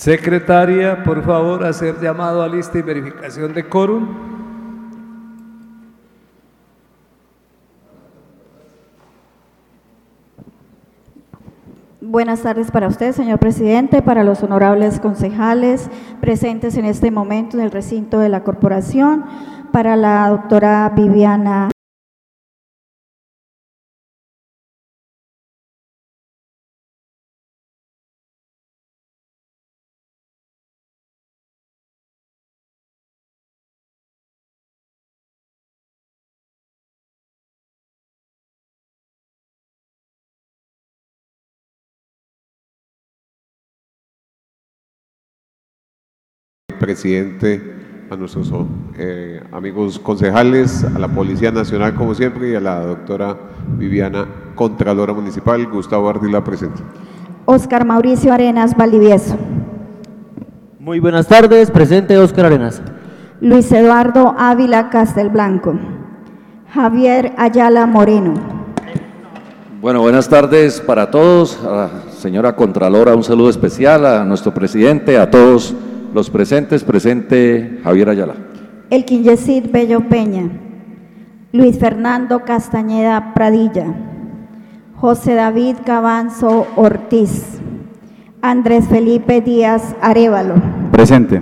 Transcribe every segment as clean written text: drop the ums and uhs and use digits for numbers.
Secretaria, por favor, hacer llamado a lista y verificación de quórum. Buenas tardes para usted, señor presidente, para los honorables concejales presentes en este momento en el recinto de la corporación, para la doctora Viviana presidente, a nuestros amigos concejales, a la Policía Nacional como siempre y a la doctora Viviana, Contralora Municipal. Gustavo Ardila presente. Óscar Mauricio Arenas Valdivieso. Muy buenas tardes, presente Óscar Arenas. Luis Eduardo Ávila Castelblanco. Javier Ayala Moreno. Bueno, buenas tardes para todos. A la señora Contralora, un saludo especial, a nuestro presidente, a todos los presentes. Presente Javier Ayala. Elkin Yesid Bello Peña. Luis Fernando Castañeda Pradilla. José David Cabanzo Ortiz. Andrés Felipe Díaz Arévalo. Presente.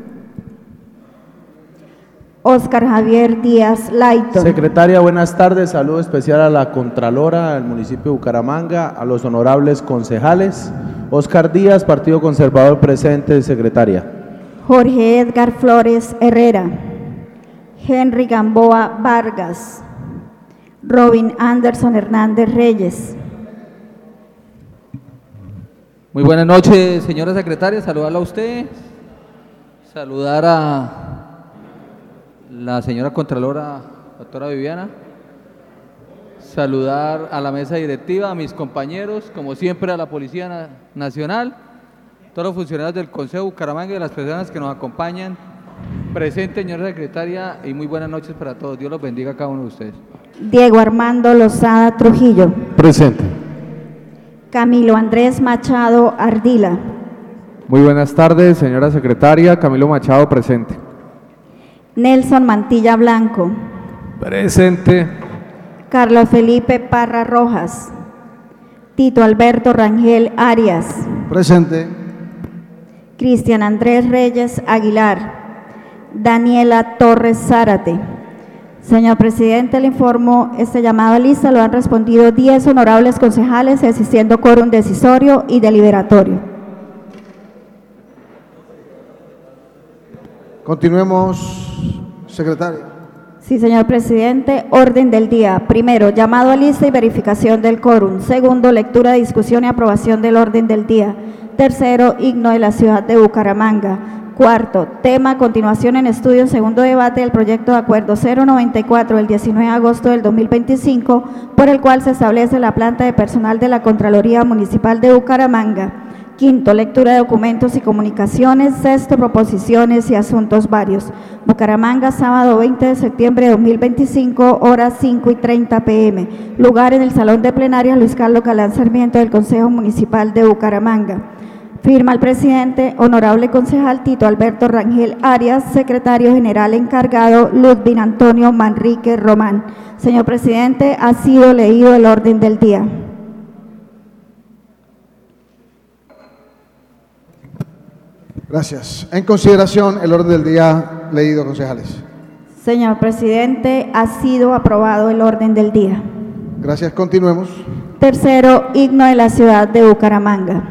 Óscar Javier Díaz Laito. Secretaria, buenas tardes. Saludo especial a la Contralora del municipio de Bucaramanga, a los honorables concejales. Óscar Díaz, Partido Conservador presente, secretaria. Jorge Edgar Flores Herrera. Henry Gamboa Vargas. Robin Anderson Hernández Reyes. Muy buenas noches, señora secretaria, saludarla a usted, saludar a la señora Contralora, doctora Viviana, saludar a la mesa directiva, a mis compañeros, como siempre a la Policía Nacional, todos los funcionarios del Consejo de Bucaramanga y las personas que nos acompañan. Presente, señora secretaria, y muy buenas noches para todos. Dios los bendiga a cada uno de ustedes. Diego Armando Lozada Trujillo. Presente. Camilo Andrés Machado Ardila. Muy buenas tardes, señora secretaria. Camilo Machado, presente. Nelson Mantilla Blanco. Presente. Carlos Felipe Parra Rojas. Tito Alberto Rangel Arias. Presente. Cristian Andrés Reyes Aguilar. Daniela Torres Zárate. Señor presidente, le informo, este llamado a lista lo han respondido 10 honorables concejales, existiendo quórum decisorio y deliberatorio. Continuemos, secretaria. Sí, señor presidente. Orden del día. Primero, llamado a lista y verificación del quórum. Segundo, lectura, discusión y aprobación del orden del día. Tercero, himno de la ciudad de Bucaramanga. Cuarto, tema, continuación en estudio, segundo debate del proyecto de acuerdo 094 del 19 de agosto del 2025, por el cual se establece la planta de personal de la Contraloría Municipal de Bucaramanga. Quinto, lectura de documentos y comunicaciones. Sexto, proposiciones y asuntos varios. Bucaramanga, sábado 20 de septiembre de 2025, horas 5:30 p.m. Lugar en el Salón de Plenarias Luis Carlos Galán Sarmiento del Consejo Municipal de Bucaramanga. Firma el presidente, honorable concejal Tito Alberto Rangel Arias, secretario general encargado Ludwig Antonio Manrique Román. Señor presidente, ha sido leído el orden del día. Gracias. En consideración, el orden del día leído, concejales. Señor presidente, ha sido aprobado el orden del día. Gracias. Continuemos. Tercero, himno de la ciudad de Bucaramanga.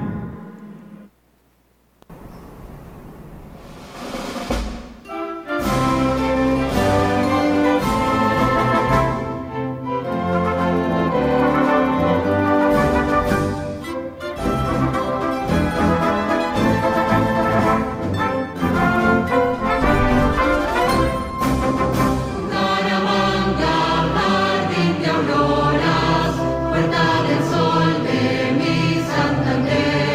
Jardín de auroras, puerta del sol de mi Santander.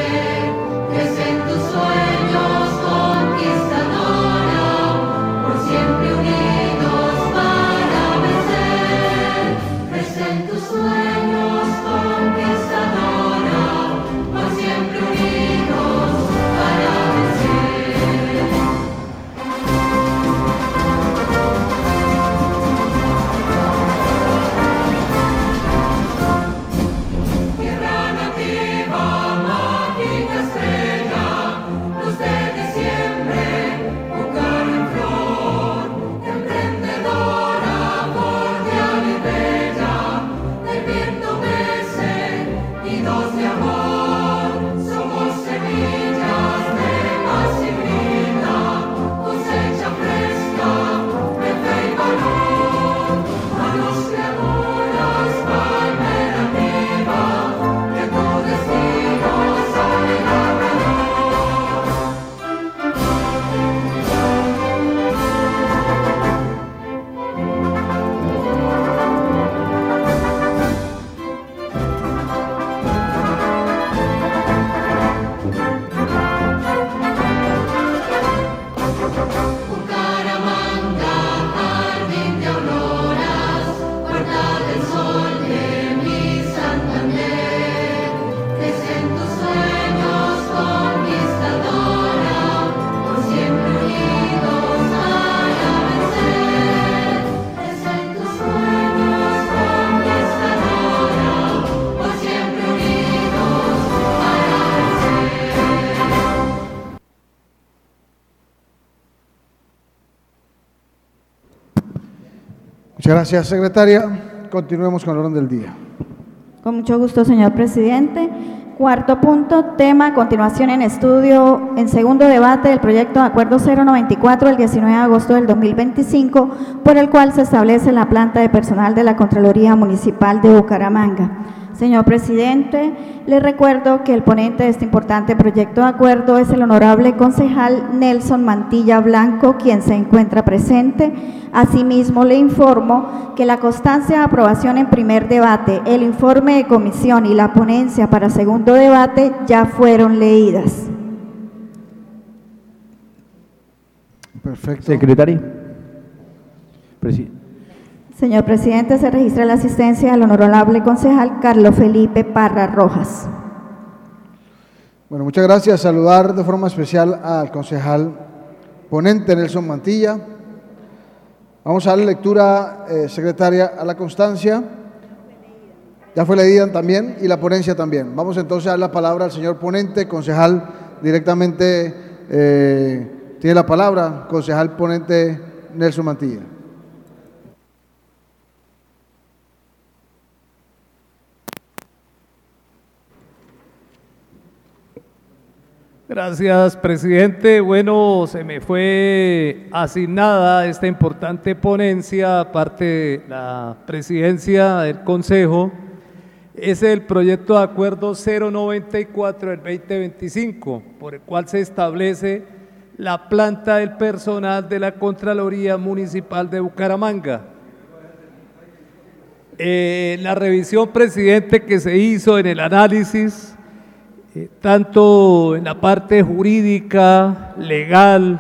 Muchas gracias, secretaria. Continuemos con el orden del día. Con mucho gusto, señor presidente. Cuarto punto, tema, continuación en estudio, en segundo debate del proyecto de acuerdo 094 del 19 de agosto del 2025, por el cual se establece la planta de personal de la Contraloría Municipal de Bucaramanga. Señor presidente, le recuerdo que el ponente de este importante proyecto de acuerdo es el honorable concejal Nelson Mantilla Blanco, quien se encuentra presente. Asimismo, le informo que la constancia de aprobación en primer debate, el informe de comisión y la ponencia para segundo debate ya fueron leídas. Perfecto. Secretaria. Señor presidente, se registra la asistencia del honorable concejal Carlos Felipe Parra Rojas. Bueno, muchas gracias. Saludar de forma especial al concejal ponente Nelson Mantilla. Vamos a darle lectura, secretaria, a la constancia. Ya fue leída también y la ponencia también. Vamos entonces a dar la palabra al señor ponente, concejal, directamente tiene la palabra, concejal ponente Nelson Mantilla. Gracias, presidente. Bueno, se me fue asignada esta importante ponencia, aparte de la presidencia del Consejo. Es el proyecto de acuerdo 094 del 2025, por el cual se establece la planta del personal de la Contraloría Municipal de Bucaramanga. La revisión, presidente, que se hizo en el análisis, tanto en la parte jurídica, legal,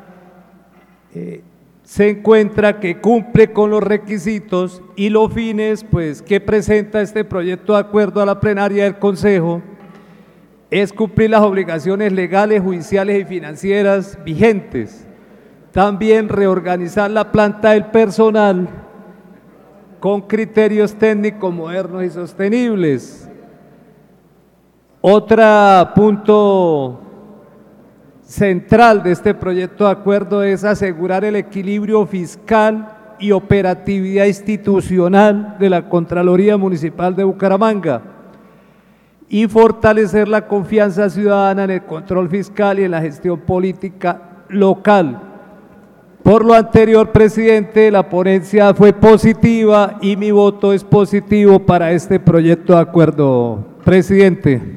se encuentra que cumple con los requisitos y los fines pues, que presenta este proyecto de acuerdo a la plenaria del Consejo es cumplir las obligaciones legales, judiciales y financieras vigentes. También reorganizar la planta del personal con criterios técnicos modernos y sostenibles. Otro punto central de este proyecto de acuerdo es asegurar el equilibrio fiscal y operatividad institucional de la Contraloría Municipal de Bucaramanga y fortalecer la confianza ciudadana en el control fiscal y en la gestión política local. Por lo anterior, presidente, la ponencia fue positiva y mi voto es positivo para este proyecto de acuerdo, presidente.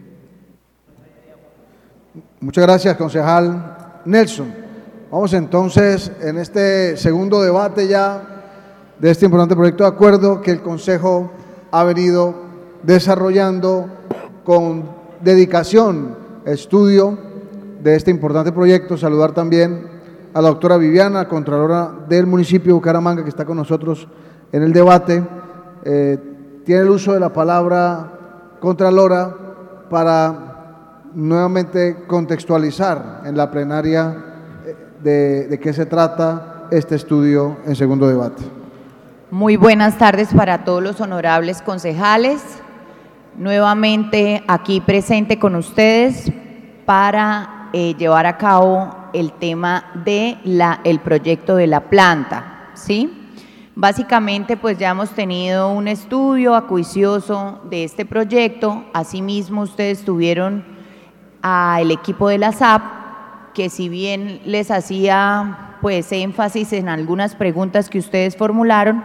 Muchas gracias, concejal Nelson. Vamos entonces en este segundo debate ya de este importante proyecto de acuerdo que el Consejo ha venido desarrollando con dedicación, estudio de este importante proyecto. Saludar también a la doctora Viviana, contralora del municipio de Bucaramanga, que está con nosotros en el debate. Tiene el uso de la palabra contralora para nuevamente contextualizar en la plenaria de qué se trata este estudio en segundo debate. Muy buenas tardes para todos los honorables concejales. Nuevamente aquí presente con ustedes para llevar a cabo el tema de el proyecto de la planta, ¿sí? Básicamente, pues ya hemos tenido un estudio acuicioso de este proyecto. Asimismo, ustedes tuvieron al equipo de la SAP, que si bien les hacía pues énfasis en algunas preguntas que ustedes formularon,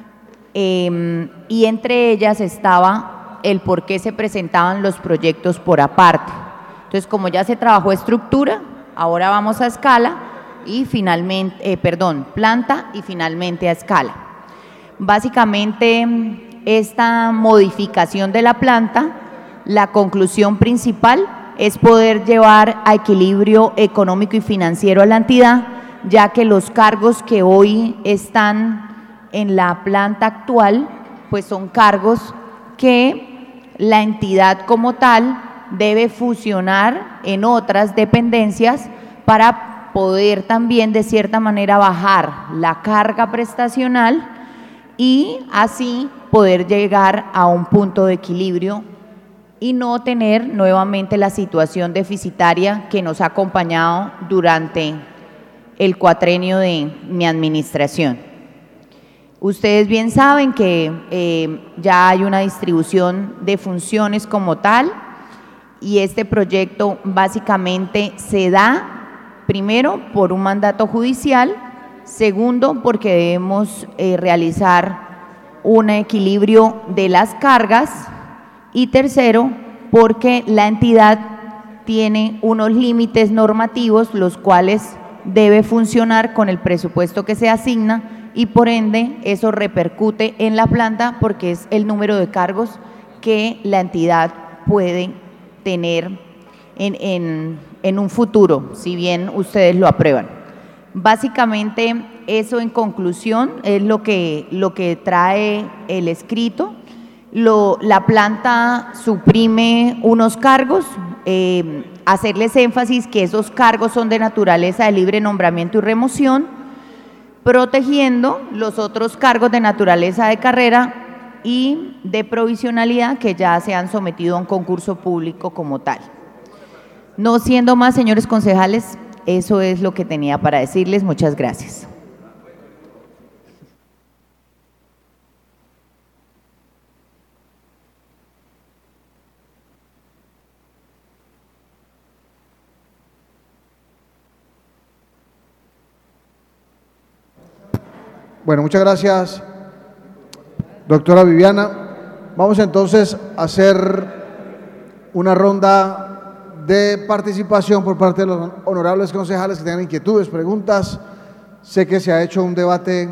y entre ellas estaba el por qué se presentaban los proyectos por aparte. Entonces, como ya se trabajó estructura, ahora vamos a escala y finalmente, planta y finalmente a escala. Básicamente, esta modificación de la planta, la conclusión principal es poder llevar a equilibrio económico y financiero a la entidad, ya que los cargos que hoy están en la planta actual, pues son cargos que la entidad como tal debe fusionar en otras dependencias para poder también de cierta manera bajar la carga prestacional y así poder llegar a un punto de equilibrio y no tener nuevamente la situación deficitaria que nos ha acompañado durante el cuatrenio de mi administración. Ustedes bien saben que ya hay una distribución de funciones como tal y este proyecto básicamente se da, primero, por un mandato judicial, segundo, porque debemos realizar un equilibrio de las cargas y tercero, porque la entidad tiene unos límites normativos los cuales debe funcionar con el presupuesto que se asigna y por ende eso repercute en la planta porque es el número de cargos que la entidad puede tener en un futuro, si bien ustedes lo aprueban. Básicamente eso en conclusión es lo que trae el escrito. La planta suprime unos cargos, hacerles énfasis que esos cargos son de naturaleza de libre nombramiento y remoción, protegiendo los otros cargos de naturaleza de carrera y de provisionalidad que ya se han sometido a un concurso público como tal. No siendo más, señores concejales, eso es lo que tenía para decirles. Muchas gracias. Bueno, muchas gracias, doctora Viviana. Vamos entonces a hacer una ronda de participación por parte de los honorables concejales que tengan inquietudes, preguntas. Sé que se ha hecho un debate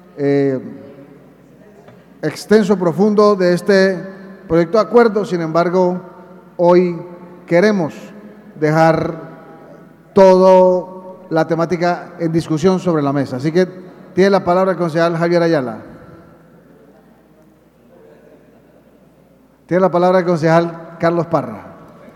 extenso, profundo de este proyecto de acuerdo, sin embargo, hoy queremos dejar toda la temática en discusión sobre la mesa. Así que tiene la palabra el concejal Javier Ayala. Tiene la palabra el concejal Carlos Parra.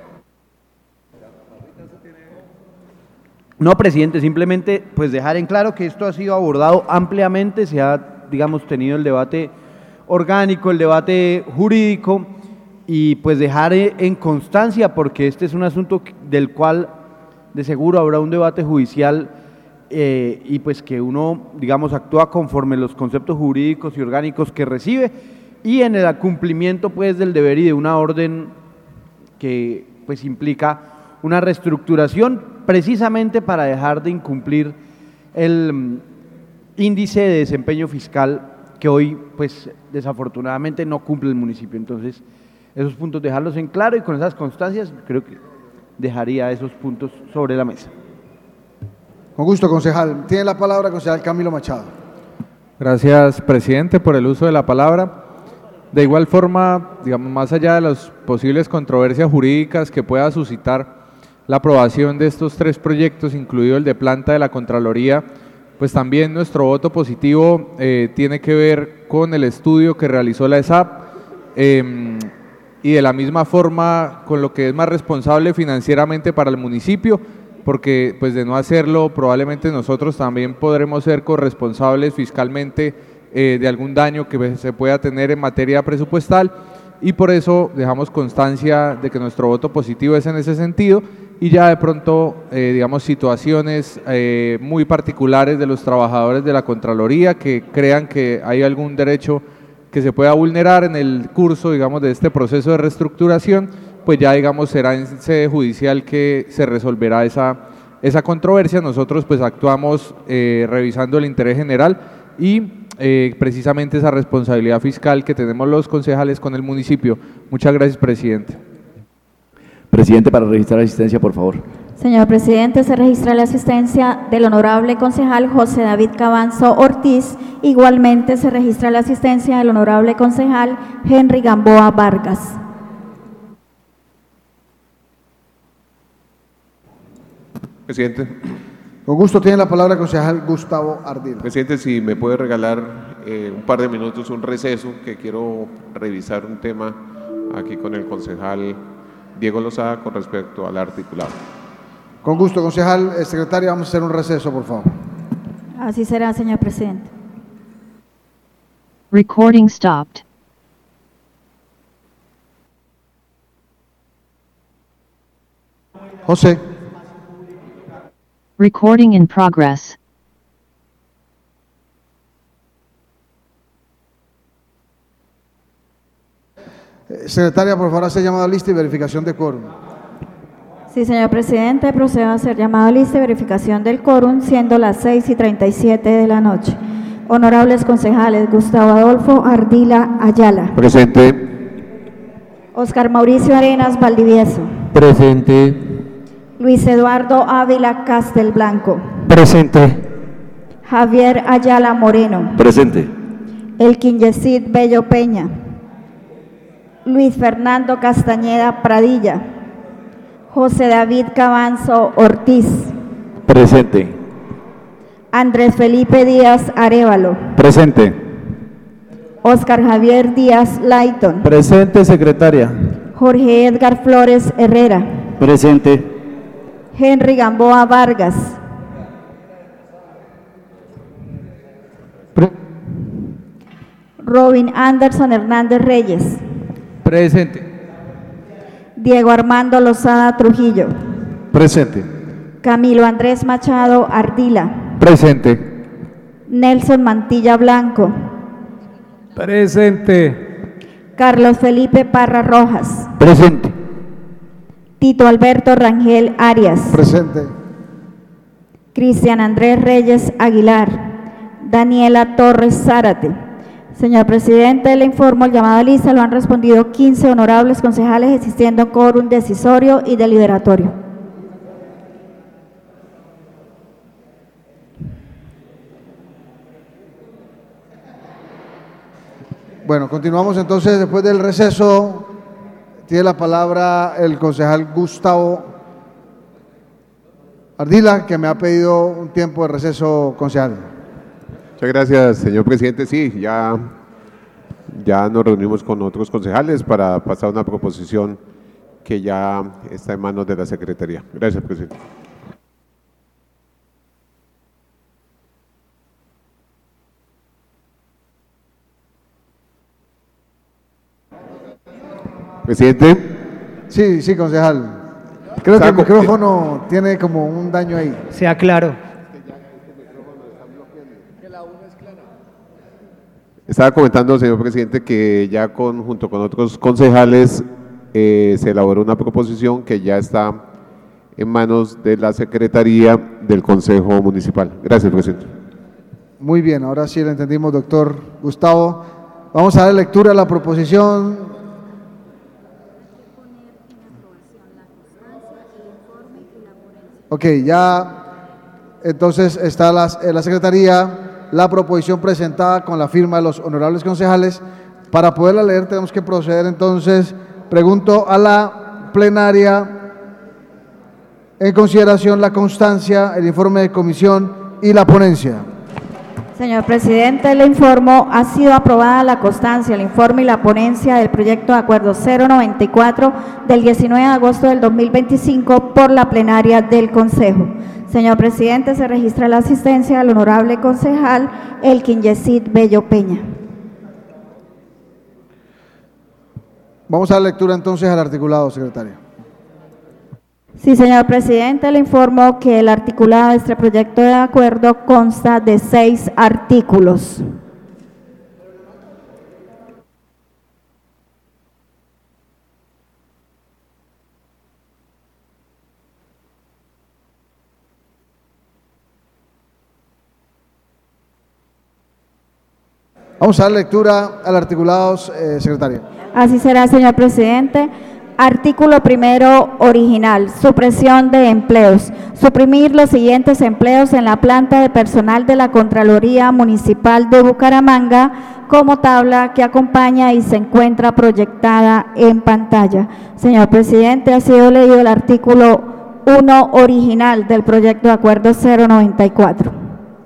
No, presidente, simplemente pues dejar en claro que esto ha sido abordado ampliamente, se ha, digamos, tenido el debate orgánico, el debate jurídico y pues dejar en constancia, porque este es un asunto del cual de seguro habrá un debate judicial y pues que uno, digamos, actúa conforme los conceptos jurídicos y orgánicos que recibe y en el cumplimiento pues del deber y de una orden que pues implica una reestructuración precisamente para dejar de incumplir el índice de desempeño fiscal que hoy pues desafortunadamente no cumple el municipio. Entonces esos puntos dejarlos en claro y con esas constancias creo que dejaría esos puntos sobre la mesa. Con gusto, concejal. Tiene la palabra concejal Camilo Machado. Gracias, presidente, por el uso de la palabra. De igual forma, digamos, más allá de las posibles controversias jurídicas que pueda suscitar la aprobación de estos tres proyectos, incluido el de planta de la Contraloría, pues también nuestro voto positivo tiene que ver con el estudio que realizó la ESAP y de la misma forma con lo que es más responsable financieramente para el municipio, porque pues de no hacerlo probablemente nosotros también podremos ser corresponsables fiscalmente de algún daño que se pueda tener en materia presupuestal y por eso dejamos constancia de que nuestro voto positivo es en ese sentido y ya de pronto, digamos, situaciones muy particulares de los trabajadores de la Contraloría que crean que hay algún derecho que se pueda vulnerar en el curso, digamos, de este proceso de reestructuración, pues ya, digamos, será en sede judicial que se resolverá esa controversia. Nosotros pues actuamos revisando el interés general y precisamente esa responsabilidad fiscal que tenemos los concejales con el municipio. Muchas gracias, presidente. Presidente, para registrar asistencia, por favor. Señor presidente, se registra la asistencia del honorable concejal José David Cabanzo Ortiz. Igualmente se registra la asistencia del honorable concejal Henry Gamboa Vargas. Presidente. Con gusto tiene la palabra el concejal Gustavo Ardila. Presidente, si me puede regalar un par de minutos, un receso, que quiero revisar un tema aquí con el concejal Diego Lozada con respecto al articulado. Con gusto, concejal. Secretaria, vamos a hacer un receso, por favor. Así será, señor presidente. Recording stopped. José. Recording in progress. Secretaria, por favor, hace llamado a lista y verificación de quórum. Sí, señor presidente, procedo a hacer llamado a lista y verificación del quórum, siendo las 6:37 de la noche. Honorables concejales, Gustavo Adolfo Ardila Ayala. Presente. Óscar Mauricio Arenas Valdivieso. Presente. Luis Eduardo Ávila Castelblanco. Presente. Javier Ayala Moreno. Presente. Elkin Yesid Bello Peña. Luis Fernando Castañeda Pradilla. José David Cabanzo Ortiz. Presente. Andrés Felipe Díaz Arévalo. Presente. Óscar Javier Díaz Layton. Presente, secretaria. Jorge Edgar Flores Herrera. Presente. Henry Gamboa Vargas. Robin Anderson Hernández Reyes. Presente. Diego Armando Lozada Trujillo. Presente. Camilo Andrés Machado Ardila. Presente. Nelson Mantilla Blanco. Presente. Carlos Felipe Parra Rojas. Presente. Tito Alberto Rangel Arias. Presente. Cristian Andrés Reyes Aguilar. Daniela Torres Zárate. Señor presidente, le informo, el llamado a lista lo han respondido 15 honorables concejales, existiendo quórum decisorio y deliberatorio. Bueno, continuamos entonces después del receso. Tiene la palabra el concejal Gustavo Ardila, que me ha pedido un tiempo de receso, concejal. Muchas gracias, señor presidente. Sí, ya nos reunimos con otros concejales para pasar una proposición que ya está en manos de la Secretaría. Gracias, presidente. Presidente. Sí, concejal. Creo que el micrófono tiene como un daño ahí. Sea claro. Estaba comentando, señor presidente, que ya junto con otros concejales se elaboró una proposición que ya está en manos de la Secretaría del Consejo Municipal. Gracias, presidente. Muy bien, ahora sí lo entendimos, doctor Gustavo. Vamos a dar lectura a la proposición. Ok, ya entonces está la Secretaría, la proposición presentada con la firma de los honorables concejales. Para poderla leer tenemos que proceder entonces, pregunto a la plenaria, en consideración la constancia, el informe de comisión y la ponencia. Señor presidente, le informo, ha sido aprobada la constancia, el informe y la ponencia del proyecto de acuerdo 094 del 19 de agosto del 2025 por la plenaria del Consejo. Señor presidente, se registra la asistencia del honorable concejal Elkin Yesid Bello Peña. Vamos a dar lectura entonces al articulado, secretaria. Sí, señor presidente, le informo que el articulado de este proyecto de acuerdo consta de 6 artículos. Vamos a dar lectura al articulado, secretaria. Así será, señor presidente. Artículo primero original, supresión de empleos. Suprimir los siguientes empleos en la planta de personal de la Contraloría Municipal de Bucaramanga, como tabla que acompaña y se encuentra proyectada en pantalla. Señor presidente, ha sido leído el artículo 1 original del proyecto de acuerdo 094.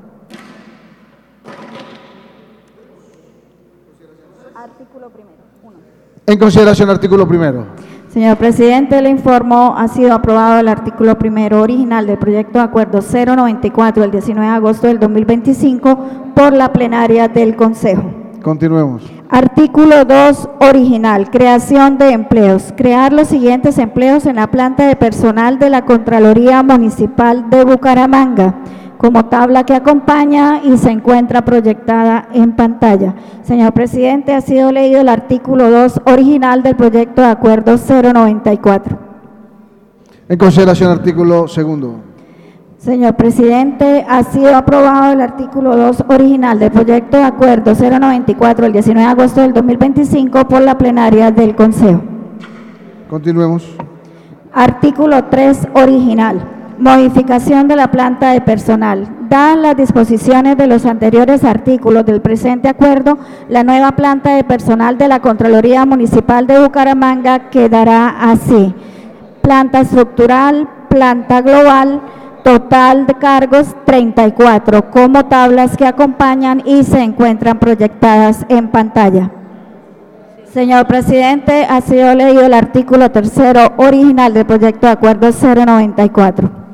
En consideración, artículo primero. Señor presidente, le informo, ha sido aprobado el artículo primero original del proyecto de acuerdo 094 del 19 de agosto del 2025 por la plenaria del Consejo. Continuemos. Artículo 2 original, creación de empleos. Crear los siguientes empleos en la planta de personal de la Contraloría Municipal de Bucaramanga, como tabla que acompaña y se encuentra proyectada en pantalla. Señor presidente, ha sido leído el artículo 2 original del proyecto de acuerdo 094. En consideración, artículo segundo. Señor presidente, ha sido aprobado el artículo 2 original del proyecto de acuerdo 094 el 19 de agosto del 2025 por la plenaria del Consejo. Continuemos. Artículo 3 original. Modificación de la planta de personal. Dadas las disposiciones de los anteriores artículos del presente acuerdo, la nueva planta de personal de la Contraloría Municipal de Bucaramanga quedará así: planta estructural, planta global, total de cargos 34, como tablas que acompañan y se encuentran proyectadas en pantalla. Señor presidente, ha sido leído el artículo 3 original del proyecto de acuerdo 094.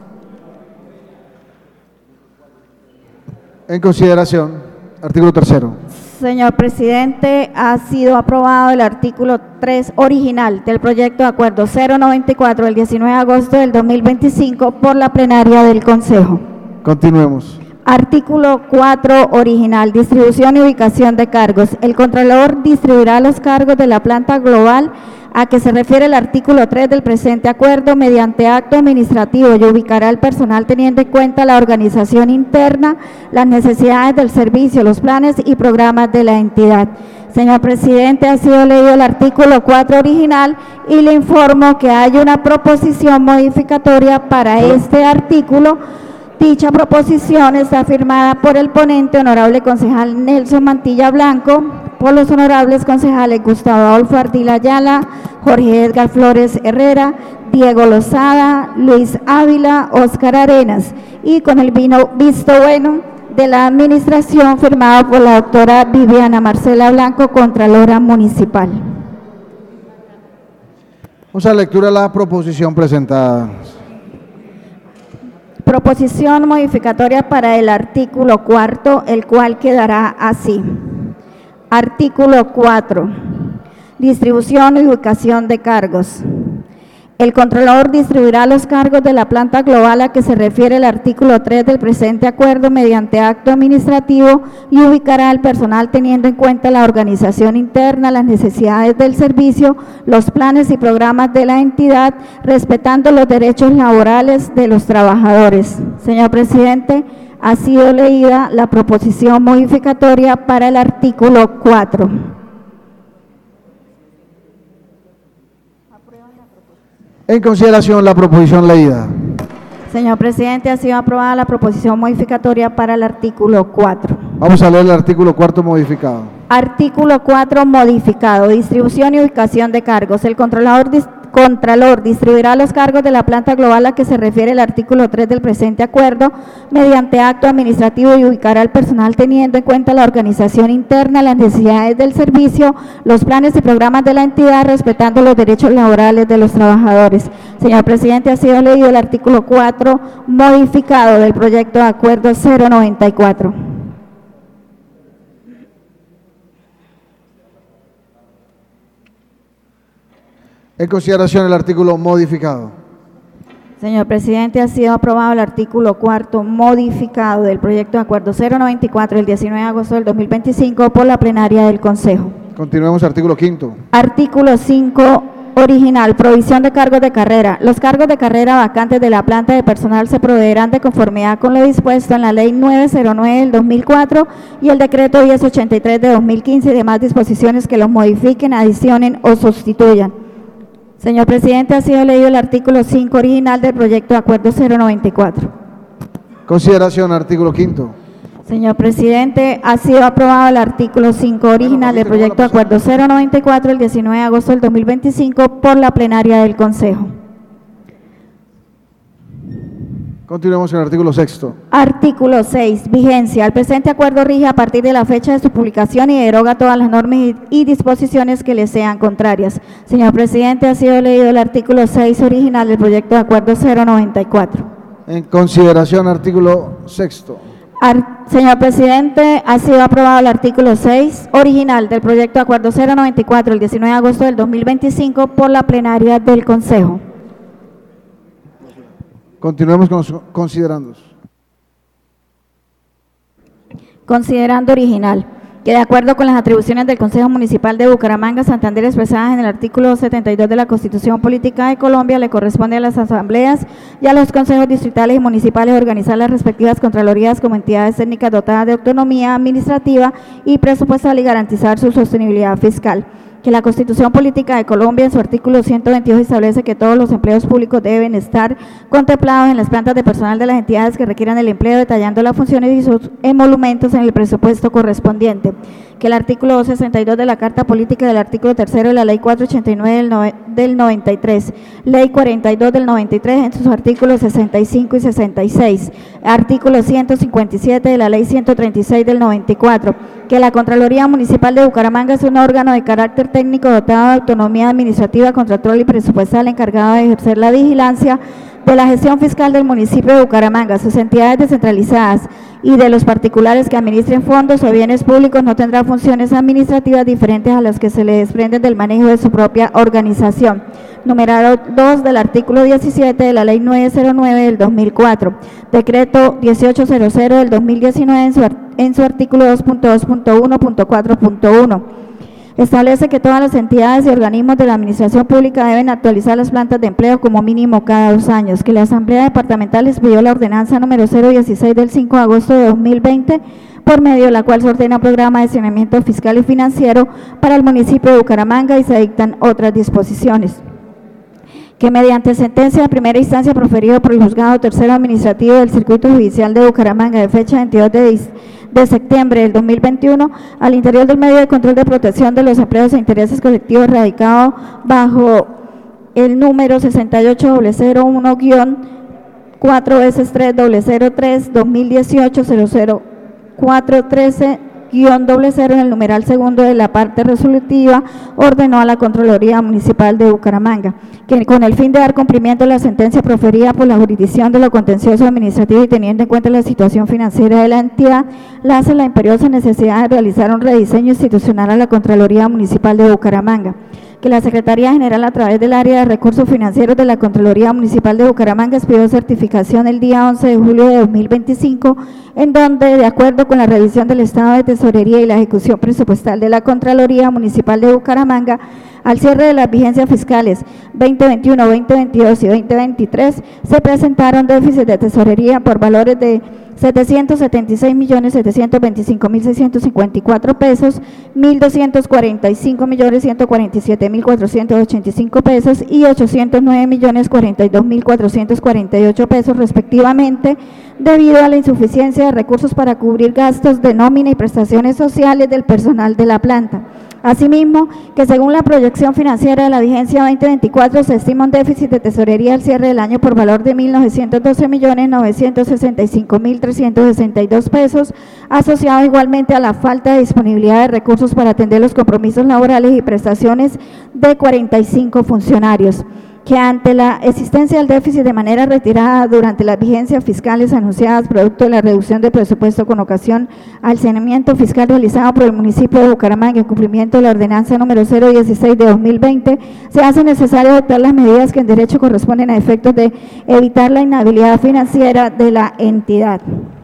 En consideración, artículo 3. Señor presidente, ha sido aprobado el artículo 3 original del proyecto de acuerdo 094 el 19 de agosto del 2025 por la plenaria del Consejo. Continuemos. Artículo 4 original, distribución y ubicación de cargos. El Contralor distribuirá los cargos de la planta global a que se refiere el artículo 3 del presente acuerdo mediante acto administrativo y ubicará el personal teniendo en cuenta la organización interna, las necesidades del servicio, los planes y programas de la entidad. Señor presidente, ha sido leído el artículo 4 original y le informo que hay una proposición modificatoria para este artículo. Dicha proposición está firmada por el ponente, honorable concejal Nelson Mantilla Blanco, por los honorables concejales Gustavo Adolfo Ardila Ayala, Jorge Edgar Flores Herrera, Diego Lozada, Luis Ávila, Óscar Arenas, y con el visto bueno de la administración firmado por la doctora Viviana Marcela Blanco, Contralora Municipal. Vamos a la lectura de la proposición presentada. Proposición modificatoria para el artículo 4, el cual quedará así. Artículo 4. Distribución y ubicación de cargos. El Contralor distribuirá los cargos de la planta global a que se refiere el artículo 3 del presente acuerdo mediante acto administrativo y ubicará al personal teniendo en cuenta la organización interna, las necesidades del servicio, los planes y programas de la entidad, respetando los derechos laborales de los trabajadores. Señor presidente, ha sido leída la proposición modificatoria para el artículo 4. En consideración, la proposición leída. Señor presidente, ha sido aprobada la proposición modificatoria para el artículo 4. Vamos a leer el artículo 4 modificado. Artículo 4 modificado. Distribución y ubicación de cargos. El Contralor distribuirá los cargos de la planta global a que se refiere el artículo 3 del presente acuerdo mediante acto administrativo y ubicará al personal teniendo en cuenta la organización interna, las necesidades del servicio, los planes y programas de la entidad, respetando los derechos laborales de los trabajadores. Señor presidente, ha sido leído el artículo 4 modificado del proyecto de acuerdo 094. En consideración, el artículo modificado. Señor presidente, ha sido aprobado el artículo 4 modificado del proyecto de acuerdo 094 el 19 de agosto del 2025 por la plenaria del Consejo. Continuemos, artículo 5. Artículo 5 original, provisión de cargos de carrera. Los cargos de carrera vacantes de la planta de personal se proveerán de conformidad con lo dispuesto en la Ley 909 del 2004 y el Decreto 1083 de 2015 y demás disposiciones que los modifiquen, adicionen o sustituyan. Señor presidente, ha sido leído el artículo 5 original del proyecto de acuerdo 094. Consideración, artículo 5. Señor presidente, ha sido aprobado el artículo 5 original del proyecto de acuerdo 094 el 19 de agosto del 2025 por la plenaria del Consejo. Continuemos con el artículo 6. Artículo 6. Vigencia. El presente acuerdo rige a partir de la fecha de su publicación y deroga todas las normas y disposiciones que le sean contrarias. Señor presidente, ha sido leído el artículo 6 original del proyecto de acuerdo 094. En consideración, artículo 6. Señor presidente, ha sido aprobado el artículo 6 original del proyecto de acuerdo 094 el 19 de agosto del 2025 por la plenaria del Consejo. Continuemos con los considerandos. Considerando original, que de acuerdo con las atribuciones del Consejo Municipal de Bucaramanga, Santander, expresadas en el artículo 72 de la Constitución Política de Colombia, le corresponde a las asambleas y a los consejos distritales y municipales organizar las respectivas contralorías como entidades técnicas dotadas de autonomía administrativa y presupuestal y garantizar su sostenibilidad fiscal. Que la Constitución Política de Colombia en su artículo 122 establece que todos los empleos públicos deben estar contemplados en las plantas de personal de las entidades que requieran el empleo, detallando las funciones y sus emolumentos en el presupuesto correspondiente. Que el artículo 262 de la Carta Política del artículo 3 de la Ley 489 del 93, Ley 42 del 93 en sus artículos 65 y 66, artículo 157 de la Ley 136 del 94, que la Contraloría Municipal de Bucaramanga es un órgano de carácter técnico dotado de autonomía administrativa, control y presupuestal encargado de ejercer la vigilancia de la gestión fiscal del municipio de Bucaramanga, sus entidades descentralizadas y de los particulares que administren fondos o bienes públicos no tendrá funciones administrativas diferentes a las que se le desprenden del manejo de su propia organización. Numeral 2 del artículo 17 de la Ley 909 del 2004, Decreto 1800 del 2019 en su artículo 2.2.1.4.1. Establece que todas las entidades y organismos de la administración pública deben actualizar las plantas de empleo como mínimo cada 2 años, que la Asamblea Departamental expidió la ordenanza número 016 del 5 de agosto de 2020, por medio de la cual se ordena un programa de saneamiento fiscal y financiero para el municipio de Bucaramanga y se dictan otras disposiciones. Que mediante sentencia de primera instancia proferido por el Juzgado Tercero Administrativo del Circuito Judicial de Bucaramanga de fecha 22 de septiembre del 2021, al interior del medio de control de protección de los empleos e intereses colectivos radicado bajo el número 68-001-4-3-003-2018-00413-0 en el numeral segundo de la parte resolutiva, ordenó a la Contraloría Municipal de Bucaramanga que con el fin de dar cumplimiento a la sentencia proferida por la jurisdicción de lo contencioso administrativo y teniendo en cuenta la situación financiera de la entidad, la hace la imperiosa necesidad de realizar un rediseño institucional a la Contraloría Municipal de Bucaramanga. Que la Secretaría General, a través del área de recursos financieros de la Contraloría Municipal de Bucaramanga, expidió certificación el día 11 de julio de 2025, en donde, de acuerdo con la revisión del estado de tesorería y la ejecución presupuestal de la Contraloría Municipal de Bucaramanga, al cierre de las vigencias fiscales 2021, 2022 y 2023, se presentaron déficits de tesorería por valores de 776.725.654 pesos, 1.245.147.485 pesos y 809.042.448 pesos respectivamente, debido a la insuficiencia de recursos para cubrir gastos de nómina y prestaciones sociales del personal de la planta. Asimismo, que según la proyección financiera de la vigencia 2024 se estima un déficit de tesorería al cierre del año por valor de 1.912.965.362 pesos, asociado igualmente a la falta de disponibilidad de recursos para atender los compromisos laborales y prestaciones de 45 funcionarios. Que ante la existencia del déficit de manera retirada durante las vigencias fiscales anunciadas producto de la reducción de presupuesto con ocasión al saneamiento fiscal realizado por el municipio de Bucaramanga en cumplimiento de la ordenanza número 016 de 2020, se hace necesario adoptar las medidas que en derecho corresponden a efectos de evitar la inhabilidad financiera de la entidad.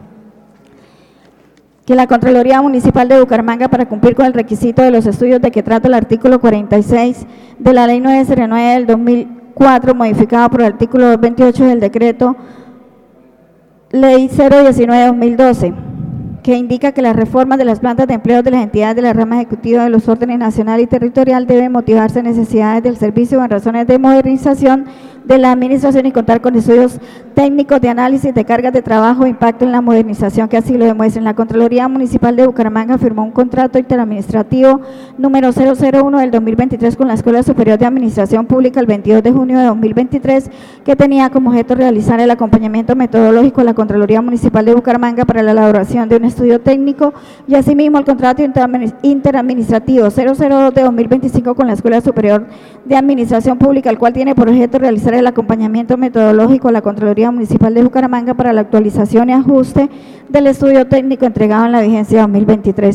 Que la Contraloría Municipal de Bucaramanga, para cumplir con el requisito de los estudios de que trata el artículo 46 de la Ley 909 del 2004, modificado por el artículo 228 del decreto Ley 019-2012, que indica que las reformas de las plantas de empleo de las entidades de la rama ejecutiva de los órdenes nacional y territorial deben motivarse en necesidades del servicio o en razones de modernización de la administración y contar con estudios técnicos de análisis de cargas de trabajo e impacto en la modernización que así lo demuestren. La Contraloría Municipal de Bucaramanga firmó un contrato interadministrativo número 001 del 2023 con la Escuela Superior de Administración Pública el 22 de junio de 2023, que tenía como objeto realizar el acompañamiento metodológico a la Contraloría Municipal de Bucaramanga para la elaboración de un estudio técnico, y asimismo el contrato interadministrativo 002 de 2025 con la Escuela Superior de Administración Pública, el cual tiene por objeto realizar el acompañamiento metodológico a la Contraloría Municipal de Bucaramanga para la actualización y ajuste del estudio técnico entregado en la vigencia 2023.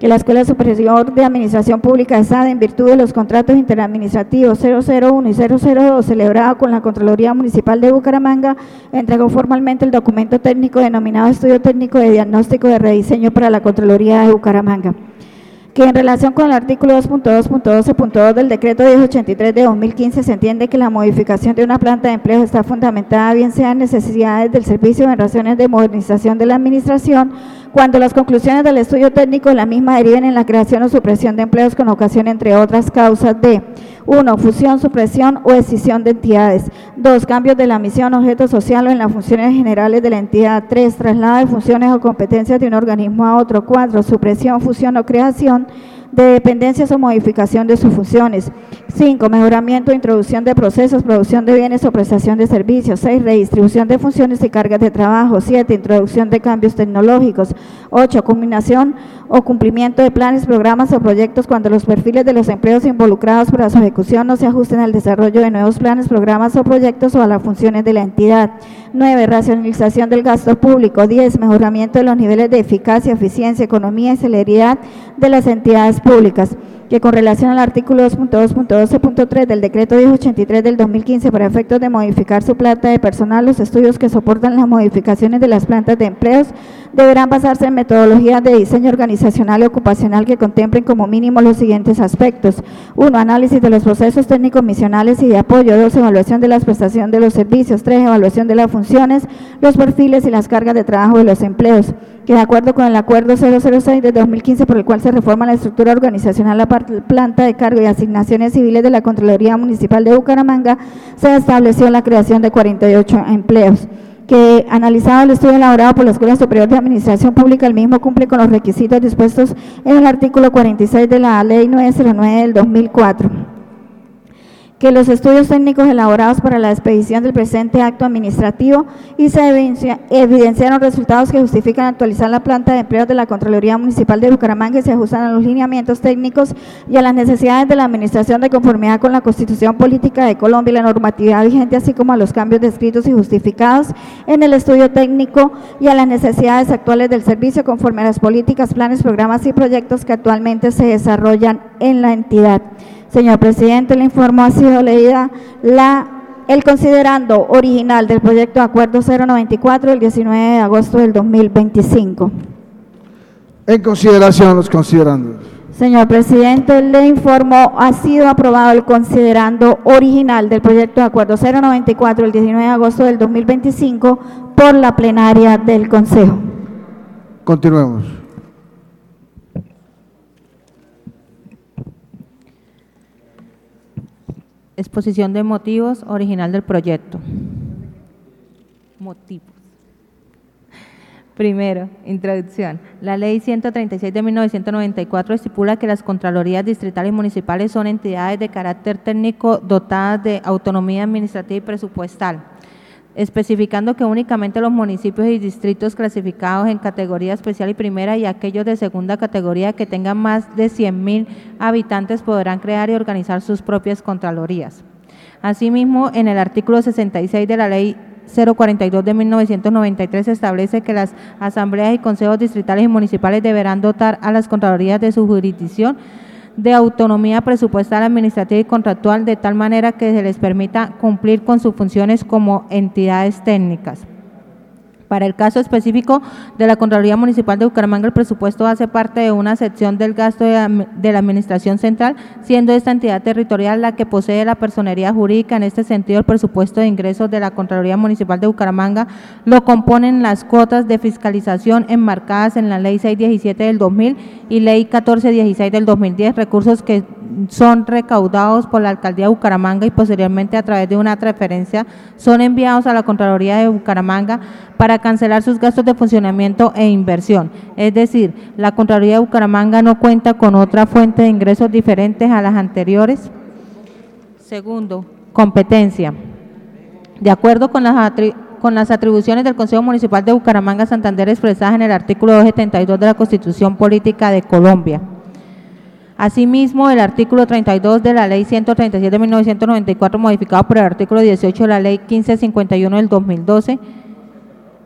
que la Escuela Superior de Administración Pública de SAD, en virtud de los contratos interadministrativos 001 y 002 celebrado con la Contraloría Municipal de Bucaramanga, entregó formalmente el documento técnico denominado Estudio Técnico de Diagnóstico de Rediseño para la Contraloría de Bucaramanga, que en relación con el artículo 2.2.12.2 del decreto 1083 de 2015 se entiende que la modificación de una planta de empleo está fundamentada bien sea en necesidades del servicio o en razones de modernización de la administración, cuando las conclusiones del estudio técnico de la misma deriven en la creación o supresión de empleos con ocasión, entre otras causas, de 1. Fusión, supresión o escisión de entidades. 2. Cambios de la misión, objeto social o en las funciones generales de la entidad. 3. Traslado de funciones o competencias de un organismo a otro. 4. Supresión, fusión o creación de dependencias o modificación de sus funciones. 5. Mejoramiento o introducción de procesos, producción de bienes o prestación de servicios. 6. Redistribución de funciones y cargas de trabajo. 7. Introducción de cambios tecnológicos. 8. Combinación o cumplimiento de planes, programas o proyectos cuando los perfiles de los empleos involucrados para su ejecución no se ajusten al desarrollo de nuevos planes, programas o proyectos o a las funciones de la entidad. 9. Racionalización del gasto público. 10. Mejoramiento de los niveles de eficacia, eficiencia, economía y celeridad de las entidades públicas, que con relación al artículo 2.2.12.3 del decreto 1083 del 2015 para efectos de modificar su planta de personal, los estudios que soportan las modificaciones de las plantas de empleos deberán basarse en metodologías de diseño organizacional y ocupacional que contemplen como mínimo los siguientes aspectos: 1. Análisis de los procesos técnicos misionales y de apoyo. 2. Evaluación de la prestación de los servicios. 3. Evaluación de las funciones, los perfiles y las cargas de trabajo de los empleos, que de acuerdo con el acuerdo 006 de 2015 por el cual se reforma la estructura organizacional, la planta de cargo y asignaciones civiles de la Contraloría Municipal de Bucaramanga, se estableció la creación de 48 empleos. Que analizado el estudio elaborado por la Escuela Superior de Administración Pública, el mismo cumple con los requisitos dispuestos en el artículo 46 de la Ley 909 del 2004. Que los estudios técnicos elaborados para la expedición del presente acto administrativo y se evidenciaron resultados que justifican actualizar la planta de empleos de la Contraloría Municipal de Bucaramanga y se ajustan a los lineamientos técnicos y a las necesidades de la administración de conformidad con la Constitución Política de Colombia y la normatividad vigente, así como a los cambios descritos y justificados en el estudio técnico y a las necesidades actuales del servicio conforme a las políticas, planes, programas y proyectos que actualmente se desarrollan en la entidad. Señor presidente, le informo, ha sido leída el considerando original del proyecto de acuerdo 094 del 19 de agosto del 2025. En consideración los considerandos. Señor presidente, le informo, ha sido aprobado el considerando original del proyecto de acuerdo 094 del 19 de agosto del 2025 por la plenaria del Consejo. Continuemos. Exposición de motivos original del proyecto. Motivos. Primero, introducción. La Ley 136 de 1994 estipula que las Contralorías distritales y municipales son entidades de carácter técnico dotadas de autonomía administrativa y presupuestal, especificando que únicamente los municipios y distritos clasificados en categoría especial y primera y aquellos de segunda categoría que tengan más de 100.000 habitantes podrán crear y organizar sus propias contralorías. Asimismo, en el artículo 66 de la Ley 042 de 1993 se establece que las asambleas y consejos distritales y municipales deberán dotar a las contralorías de su jurisdicción de autonomía presupuestal, administrativa y contractual de tal manera que se les permita cumplir con sus funciones como entidades técnicas. Para el caso específico de la Contraloría Municipal de Bucaramanga, el presupuesto hace parte de una sección del gasto de la Administración Central, siendo esta entidad territorial la que posee la personería jurídica. En este sentido, el presupuesto de ingresos de la Contraloría Municipal de Bucaramanga lo componen las cuotas de fiscalización enmarcadas en la Ley 617 del 2000 y Ley 1416 del 2010, recursos que son recaudados por la Alcaldía de Bucaramanga y posteriormente a través de una transferencia son enviados a la Contraloría de Bucaramanga para cancelar sus gastos de funcionamiento e inversión. Es decir, la Contraloría de Bucaramanga no cuenta con otra fuente de ingresos diferentes a las anteriores. Segundo, competencia. De acuerdo con las atribuciones del Consejo Municipal de Bucaramanga Santander expresadas en el artículo 272 de la Constitución Política de Colombia. Asimismo, el artículo 32 de la Ley 137 de 1994, modificado por el artículo 18 de la Ley 1551 del 2012,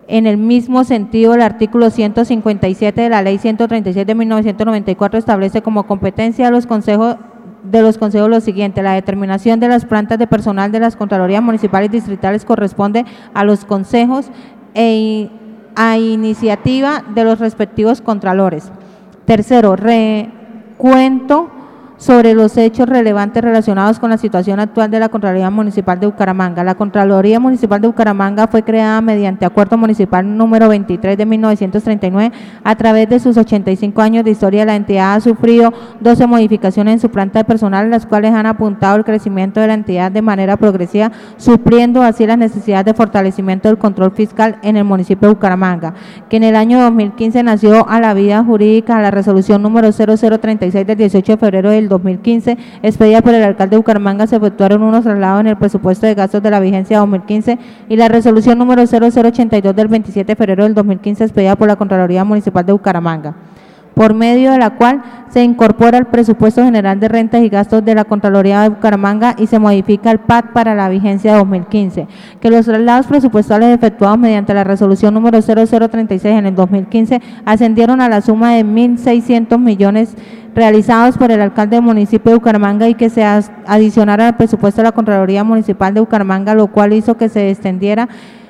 En el mismo sentido, el artículo 157 de la Ley 136 de 1994 establece como competencia de los consejos lo siguiente: la determinación de las plantas de personal de las Contralorías Municipales y Distritales corresponde a los consejos a iniciativa de los respectivos contralores. Tercero, recuento sobre los hechos relevantes relacionados con la situación actual de la Contraloría Municipal de Bucaramanga. La Contraloría Municipal de Bucaramanga fue creada mediante Acuerdo Municipal número 23 de 1939. A través de sus 85 años de historia, la entidad ha sufrido 12 modificaciones en su planta de personal, las cuales han apuntado el crecimiento de la entidad de manera progresiva, supliendo así las necesidades de fortalecimiento del control fiscal en el municipio de Bucaramanga, que en el año 2015 nació a la vida jurídica la resolución número 0036 del 18 de febrero del 2015, expedida por el alcalde de Bucaramanga. Se efectuaron unos traslados en el presupuesto de gastos de la vigencia 2015, y la resolución número 0082 del 27 de febrero del 2015, expedida por la Contraloría Municipal de Bucaramanga, por medio de la cual se incorpora el presupuesto general de rentas y gastos de la Contraloría de Bucaramanga y se modifica el PAT para la vigencia 2015, que los traslados presupuestales efectuados mediante la resolución número 0036 en el 2015 ascendieron a la suma de 1.600 millones realizados por el alcalde del municipio de Bucaramanga, y que se adicionara al presupuesto de la Contraloría Municipal de Bucaramanga, lo cual hizo que se excediera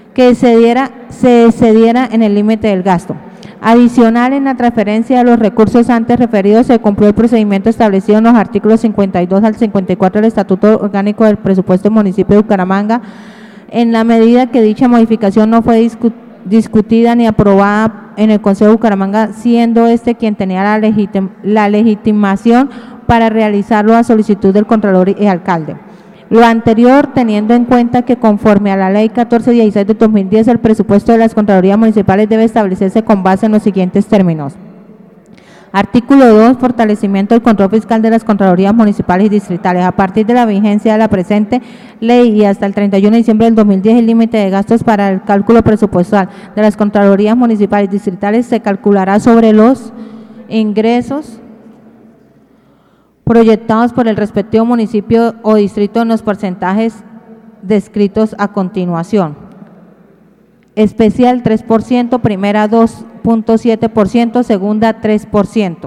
en el límite del gasto. Adicional, en la transferencia de los recursos antes referidos, se cumplió el procedimiento establecido en los artículos 52 al 54 del Estatuto Orgánico del Presupuesto del municipio de Bucaramanga, en la medida que dicha modificación no fue discutida ni aprobada en el Consejo de Bucaramanga, siendo este quien tenía la legitimación para realizarlo a solicitud del Contralor y alcalde. Lo anterior, teniendo en cuenta que conforme a la Ley 1416 de 2010, el presupuesto de las Contralorías Municipales debe establecerse con base en los siguientes términos. Artículo 2. Fortalecimiento del control fiscal de las Contralorías Municipales y Distritales. A partir de la vigencia de la presente ley y hasta el 31 de diciembre del 2010, el límite de gastos para el cálculo presupuestal de las Contralorías Municipales y Distritales se calculará sobre los ingresos proyectados por el respectivo municipio o distrito en los porcentajes descritos a continuación. Especial 3%, primera 2.7%, segunda 3%.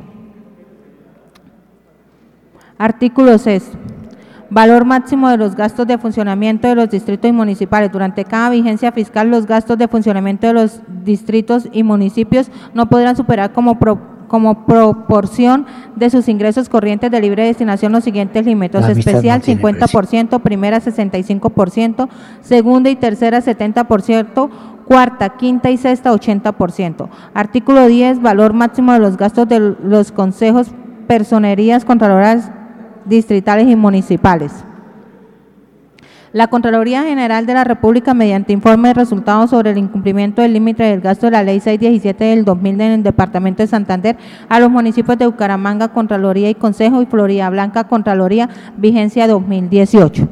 Artículo 6. Valor máximo de los gastos de funcionamiento de los distritos y municipales. Durante cada vigencia fiscal, los gastos de funcionamiento de los distritos y municipios no podrán superar como proporción de sus ingresos corrientes de libre destinación los siguientes límites: especial 50%, primera 65%, segunda y tercera 70%, cuarta, quinta y sexta 80%. Artículo 10. Valor máximo de los gastos de los consejos, personerías, contraloras distritales y municipales. La Contraloría General de la República, mediante informe de resultados sobre el incumplimiento del límite del gasto de la Ley 617 del 2000 en el Departamento de Santander, a los municipios de Bucaramanga, Contraloría y Consejo, y Florida Blanca, Contraloría, vigencia 2018.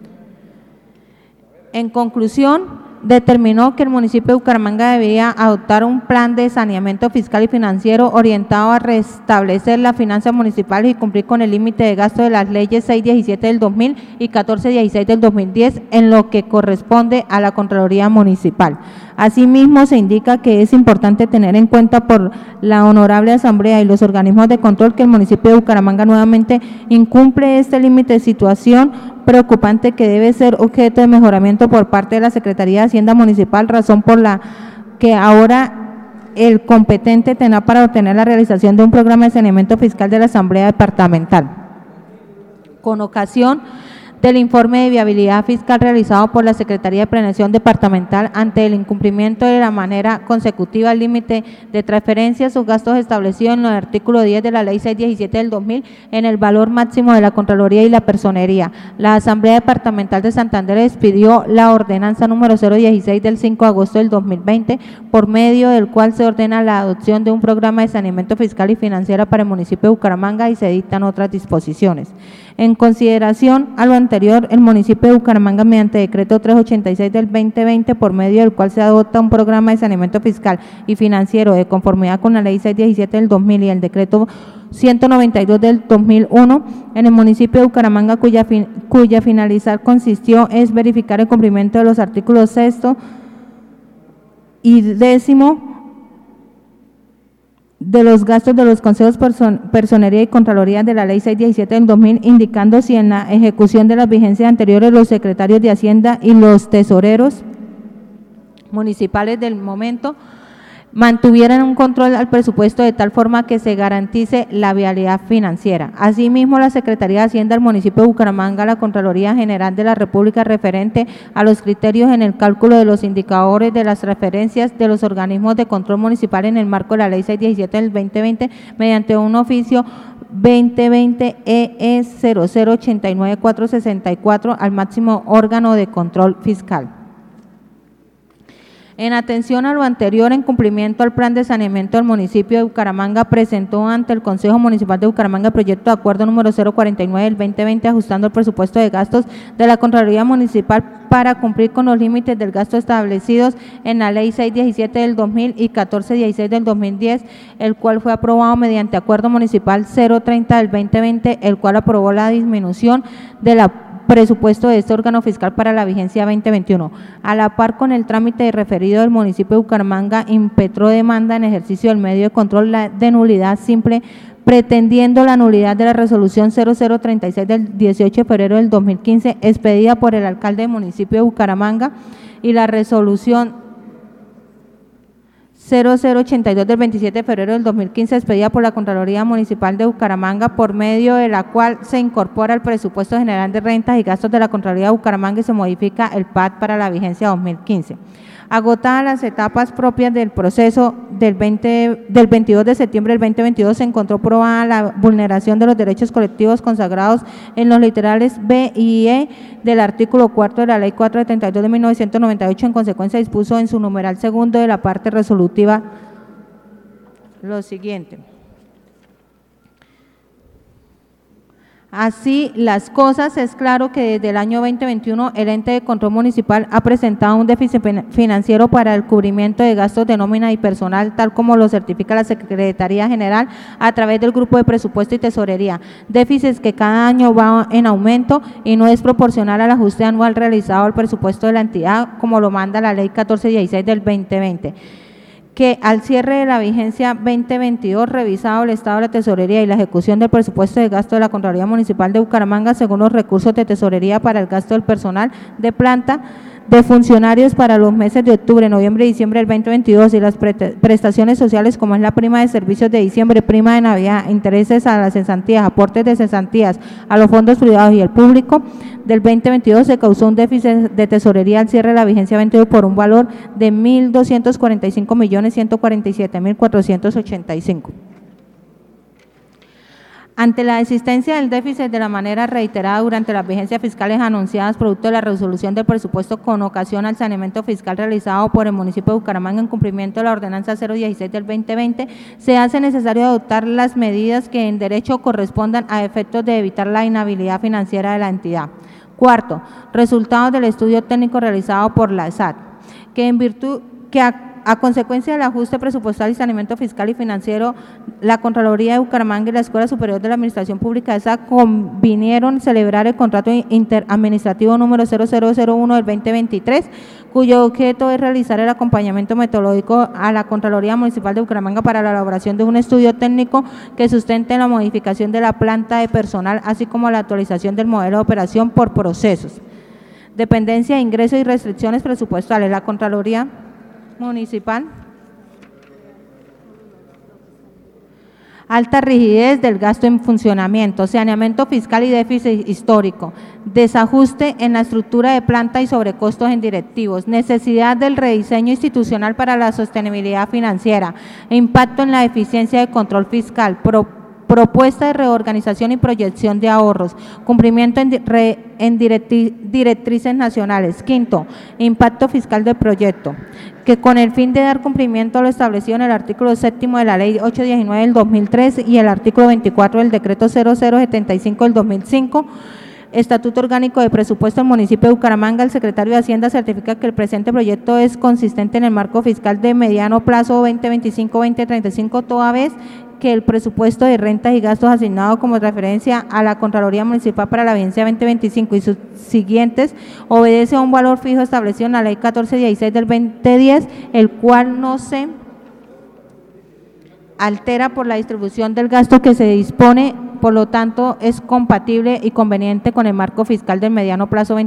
En conclusión, determinó que el municipio de Bucaramanga debía adoptar un plan de saneamiento fiscal y financiero orientado a restablecer las finanzas municipales y cumplir con el límite de gasto de las leyes 617 del 2000 y 1416 del 2010 en lo que corresponde a la Contraloría Municipal. Asimismo, se indica que es importante tener en cuenta por la Honorable Asamblea y los organismos de control que el municipio de Bucaramanga nuevamente incumple este límite, de situación preocupante que debe ser objeto de mejoramiento por parte de la Secretaría de Hacienda Municipal, razón por la que ahora el competente tendrá para obtener la realización de un programa de saneamiento fiscal de la Asamblea Departamental. Con ocasión del informe de viabilidad fiscal realizado por la Secretaría de Planeación Departamental, ante el incumplimiento de la manera consecutiva al límite de transferencias o gastos establecidos en el artículo 10 de la Ley 617 del 2000 en el valor máximo de la Contraloría y la Personería, la Asamblea Departamental de Santander expidió la ordenanza número 016 del 5 de agosto del 2020, por medio del cual se ordena la adopción de un programa de saneamiento fiscal y financiero para el municipio de Bucaramanga y se dictan otras disposiciones. En consideración a lo anterior, el municipio de Bucaramanga, mediante decreto 386 del 2020, por medio del cual se adopta un programa de saneamiento fiscal y financiero de conformidad con la Ley 617 del 2000 y el decreto 192 del 2001, en el municipio de Bucaramanga, cuya finalidad consistió es verificar el cumplimiento de los artículos 6 y 10º de los gastos de los consejos personería y contraloría de la ley 617 del 2000, indicando si en la ejecución de las vigencias anteriores los secretarios de Hacienda y los tesoreros municipales del momento mantuvieran un control al presupuesto de tal forma que se garantice la viabilidad financiera. Asimismo, la Secretaría de Hacienda del municipio de Bucaramanga, la Contraloría General de la República referente a los criterios en el cálculo de los indicadores de las referencias de los organismos de control municipal en el marco de la ley 617 del 2020 mediante un oficio 2020 EE 0089464 al máximo órgano de control fiscal. En atención a lo anterior, en cumplimiento al plan de saneamiento del municipio de Bucaramanga, presentó ante el Consejo Municipal de Bucaramanga el proyecto de acuerdo número 049 del 2020, ajustando el presupuesto de gastos de la Contraloría Municipal para cumplir con los límites del gasto establecidos en la Ley 617 del 2000 y 1416 del 2010, el cual fue aprobado mediante acuerdo municipal 030 del 2020, el cual aprobó la disminución de la presupuesto de este órgano fiscal para la vigencia 2021. A la par con el trámite referido del municipio de Bucaramanga, impetró demanda en ejercicio del medio de control de nulidad simple, pretendiendo la nulidad de la resolución 0036 del 18 de febrero del 2015, expedida por el alcalde del municipio de Bucaramanga, y la resolución 0082 del 27 de febrero del 2015, expedida por la Contraloría Municipal de Bucaramanga, por medio de la cual se incorpora el presupuesto general de rentas y gastos de la Contraloría de Bucaramanga y se modifica el PAT para la vigencia 2015. Agotadas las etapas propias del proceso del 22 de septiembre del 2022, se encontró probada la vulneración de los derechos colectivos consagrados en los literales B y E del artículo 4 de la Ley 472 de 1998. En consecuencia, dispuso en su numeral segundo de la parte resolutiva lo siguiente. Así las cosas, es claro que desde el año 2021 el ente de control municipal ha presentado un déficit financiero para el cubrimiento de gastos de nómina y personal, tal como lo certifica la Secretaría General a través del Grupo de Presupuesto y Tesorería, déficits que cada año va en aumento y no es proporcional al ajuste anual realizado al presupuesto de la entidad, como lo manda la Ley 1416 del 2020. Que al cierre de la vigencia 2022, revisado el estado de la tesorería y la ejecución del presupuesto de gasto de la Contraloría Municipal de Bucaramanga según los recursos de tesorería para el gasto del personal de planta de funcionarios para los meses de octubre, noviembre y diciembre del 2022 y las prestaciones sociales como es la prima de servicios de diciembre, prima de Navidad, intereses a las cesantías, aportes de cesantías a los fondos privados y el público del 2022, se causó un déficit de tesorería al cierre de la vigencia 22 por un valor de 1.245.147.485. Ante la existencia del déficit de la manera reiterada durante las vigencias fiscales anunciadas producto de la resolución del presupuesto con ocasión al saneamiento fiscal realizado por el municipio de Bucaramanga en cumplimiento de la ordenanza 016 del 2020, se hace necesario adoptar las medidas que en derecho correspondan a efectos de evitar la inhabilidad financiera de la entidad. Cuarto, resultados del estudio técnico realizado por la SAT, que en virtud que a consecuencia del ajuste presupuestal y saneamiento fiscal y financiero, la Contraloría de Bucaramanga y la Escuela Superior de la Administración Pública de SAT convinieron celebrar el contrato interadministrativo número 0001 del 2023, cuyo objeto es realizar el acompañamiento metodológico a la Contraloría Municipal de Bucaramanga para la elaboración de un estudio técnico que sustente la modificación de la planta de personal, así como la actualización del modelo de operación por procesos. Dependencia, ingresos y restricciones presupuestales. La Contraloría Municipal. Alta rigidez del gasto en funcionamiento, saneamiento fiscal y déficit histórico, desajuste en la estructura de planta y sobrecostos en directivos, necesidad del rediseño institucional para la sostenibilidad financiera, impacto en la eficiencia de control fiscal, propuesta de reorganización y proyección de ahorros, cumplimiento en directrices nacionales. Quinto, impacto fiscal del proyecto, que con el fin de dar cumplimiento a lo establecido en el artículo 7º de la Ley 819 del 2003 y el artículo 24 del Decreto 0075 del 2005, Estatuto Orgánico de Presupuesto del Municipio de Bucaramanga, el secretario de Hacienda certifica que el presente proyecto es consistente en el marco fiscal de mediano plazo 2025-2035, toda vez que el presupuesto de rentas y gastos asignado como referencia a la Contraloría Municipal para la vigencia 2025 y sus siguientes obedece a un valor fijo establecido en la Ley 1416 del 2010, el cual no se altera por la distribución del gasto que se dispone, por lo tanto es compatible y conveniente con el marco fiscal del mediano plazo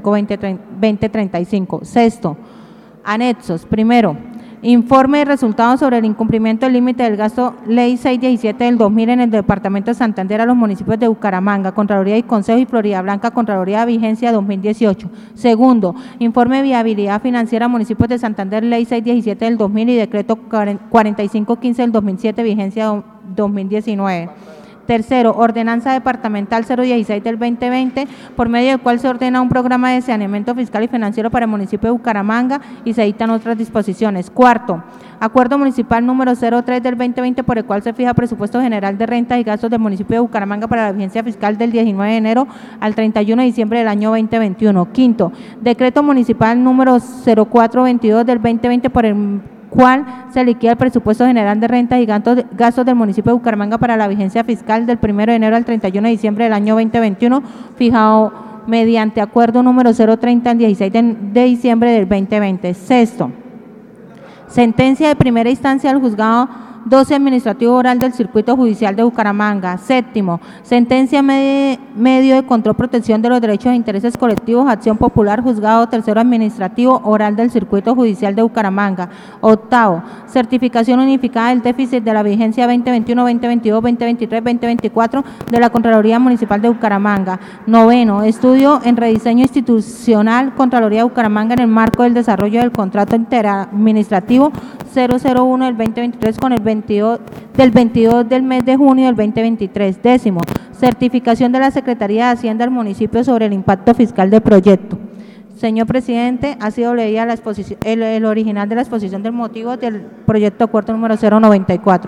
2025-2035. Sexto, anexos. Primero, informe de resultados sobre el incumplimiento del límite del gasto Ley 617 del 2000 en el Departamento de Santander a los municipios de Bucaramanga, Contraloría y Consejo y Florida Blanca, Contraloría vigencia 2018. Segundo, informe de viabilidad financiera a municipios de Santander, Ley 617 del 2000 y Decreto 4515 del 2007, vigencia 2019. Tercero, ordenanza departamental 016 del 2020, por medio del cual se ordena un programa de saneamiento fiscal y financiero para el municipio de Bucaramanga y se dictan otras disposiciones. Cuarto, acuerdo municipal número 03 del 2020, por el cual se fija presupuesto general de rentas y gastos del municipio de Bucaramanga para la vigencia fiscal del 19 de enero al 31 de diciembre del año 2021. Quinto, decreto municipal número 0422 del 2020, por el cual se liquida el presupuesto general de rentas y gastos del municipio de Bucaramanga para la vigencia fiscal del 1 de enero al 31 de diciembre del año 2021, fijado mediante acuerdo número 030 del 16 de diciembre del 2020. Sexto, sentencia de primera instancia del juzgado 12 administrativo oral del Circuito Judicial de Bucaramanga. Séptimo, sentencia medio de control protección de los derechos e intereses colectivos, acción popular, juzgado tercero administrativo oral del Circuito Judicial de Bucaramanga. Octavo, certificación unificada del déficit de la vigencia 2021, 2022, 2023, 2024 de la Contraloría Municipal de Bucaramanga. Noveno, estudio en rediseño institucional Contraloría de Bucaramanga en el marco del desarrollo del contrato interadministrativo 001 del 2023 con el 22 del mes de junio del 2023. Décimo, certificación de la Secretaría de Hacienda del municipio sobre el impacto fiscal del proyecto. Señor presidente, ha sido leída la exposición, el original de la exposición del motivo del proyecto de acuerdo número 094.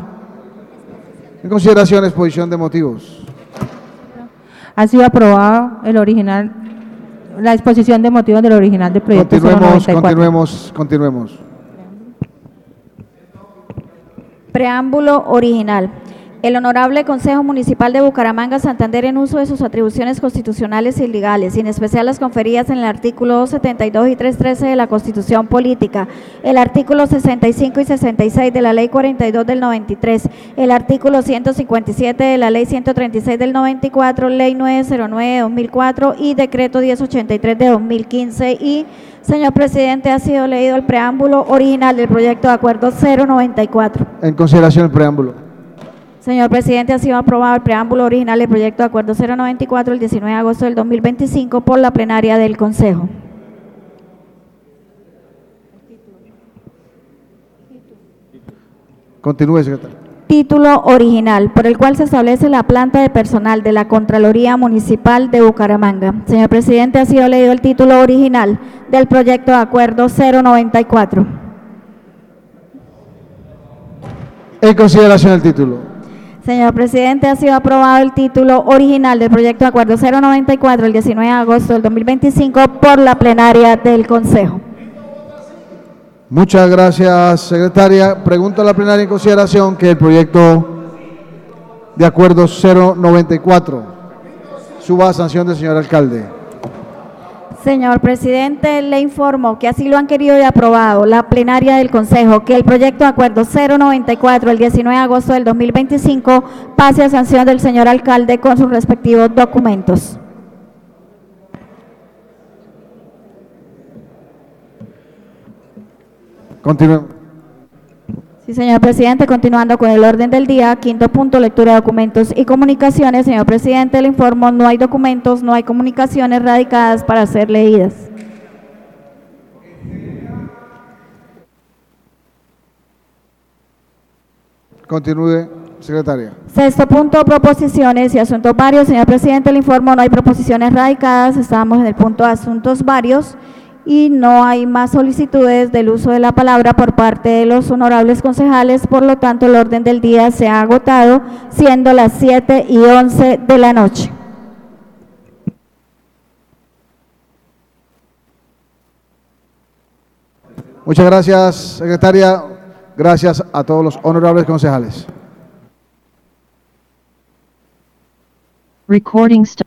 En consideración, exposición de motivos. Ha sido aprobado el original, la exposición de motivos del original del proyecto 094. Continuemos. Preámbulo original. El Honorable Consejo Municipal de Bucaramanga, Santander, en uso de sus atribuciones constitucionales y legales, y en especial las conferidas en el artículo 272 y 313 de la Constitución Política, el artículo 65 y 66 de la Ley 42 del 93, el artículo 157 de la Ley 136 del 94, Ley 909 de 2004 y Decreto 1083 de 2015 y, señor presidente, ha sido leído el preámbulo original del proyecto de acuerdo 094. En consideración el preámbulo. Señor presidente, ha sido aprobado el preámbulo original del proyecto de acuerdo 094 el 19 de agosto del 2025 por la plenaria del Consejo. Continúe, secretario. Título original, por el cual se establece la planta de personal de la Contraloría Municipal de Bucaramanga. Señor presidente, ha sido leído el título original del proyecto de acuerdo 094. En consideración el título. Señor presidente, ha sido aprobado el título original del proyecto de acuerdo 094 el 19 de agosto del 2025 por la plenaria del Consejo. Muchas gracias, secretaria. Pregunto a la plenaria en consideración que el proyecto de acuerdo 094 suba a sanción del señor alcalde. Señor presidente, le informo que así lo han querido y aprobado la plenaria del Consejo, que el proyecto de acuerdo 094 el 19 de agosto del 2025 pase a sanción del señor alcalde con sus respectivos documentos. Continuemos. Sí, señor presidente, continuando con el orden del día, quinto punto, lectura de documentos y comunicaciones. Señor presidente, le informo, no hay documentos, no hay comunicaciones radicadas para ser leídas. Continúe, secretaria. Sexto punto, proposiciones y asuntos varios. Señor presidente, le informo, no hay proposiciones radicadas, estábamos en el punto de asuntos varios y no hay más solicitudes del uso de la palabra por parte de los honorables concejales, por lo tanto el orden del día se ha agotado, siendo las 7:11 de la noche. Muchas gracias, secretaria. Gracias a todos los honorables concejales. Recording stop.